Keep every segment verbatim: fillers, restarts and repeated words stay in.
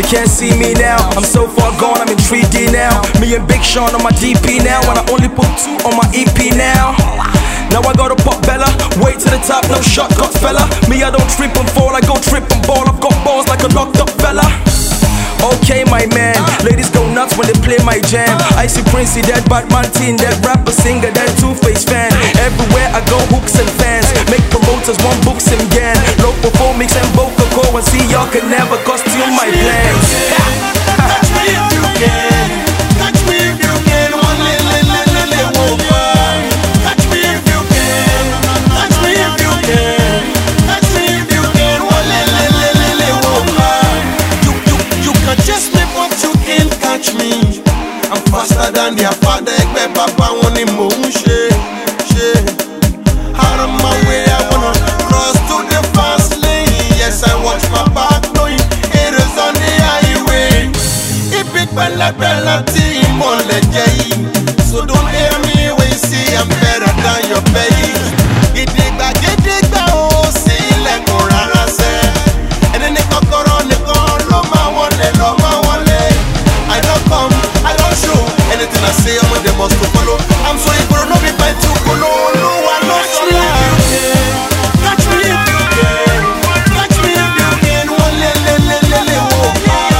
They can't see me now. I'm so far gone, I'm in three D now. Me and Big Sean on my D P now, and I only put two on my E P now. Now I gotta pop Bella, way to the top, no shortcut fella. Me, I don't trip and fall, I go trip and ball. I've got balls like a locked up fella. Okay, my man, ladies go nuts when they play my jam. Icy Princey, that Batman teen, that rapper singer, that Two-Face fan. Everywhere I go, hooks and fans. Make promoters want books and gan. Local mix and vocal core and see y'all can never costume my plans. Catch me if you can. Catch me if you can. One little, little, little woman. Catch me if you can. Catch me if you can. Catch me if you can. One little, little, little woman. You, you, you can just me, but you can't catch me. I'm faster than their father. Ekbe papa woni mo unche, she. Out of my way, I wanna cross to the fast lane. Yes, I watch my back, knowing it is on the highway. Big bella bella team on the J. So don't hear me when you see I'm better than your baby. Get dig back, get dig back, oh, see, let go rara say. And then they come on the car, Loma one day, Loma one day. I don't come, I don't show. Anything I say, I'm on the must to follow. I'm so you don't know me by two follow. No one knows so loud. Catch me if you can. Catch me if you can. One le le le le le oh.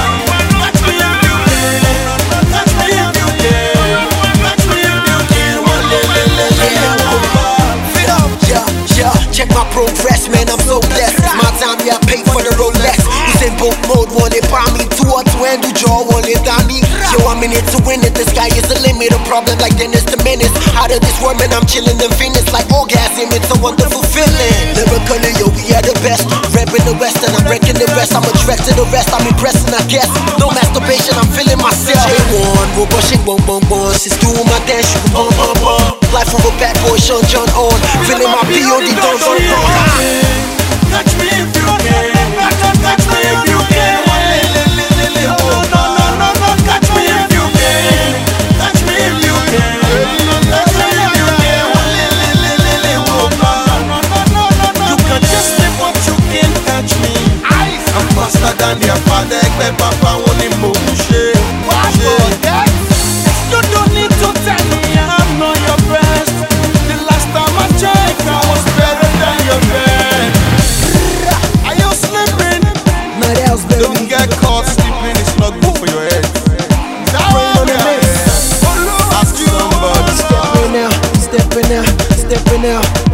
Check my progress, man, I'm so blessed. It's my time, yeah, I pay for the Rolex. It's in boat mode, one it buy me. Two or two and do jaw, one it down me. Yo, I'm in it to win it, the sky is the limit. A problem like Dennis the Menace. Out of this world, man, I'm chilling in Venus like orgasm, it's a wonderful feeling. Lyrically, yo, we are the best. Reppin' the West and I'm wrecking the rest. I'm a threat to the rest, I'm impressing, I guess. No masturbation, I'm feeling myself. J one, robot shake, boom, boom, boom. She's doing my dance, you can bum, bum, bum. Life of a bad boy, Sean John on. Feeling my P O D, don't, don't, don't. Catch me if you can. Catch me if you can. No, no, no, no, no. Catch me if you can. Catch me if you can. Catch me if you can. You can just live what you can catch me. I'm faster than their father. Ekbe papa woni mo unche. You don't need to tell me I'm not your best. The last time I checked, I was better than your best. Are you sleeping? Don't get caught sleeping, it's not good for your head. Ask somebody. Stepping out, stepping out, stepping out.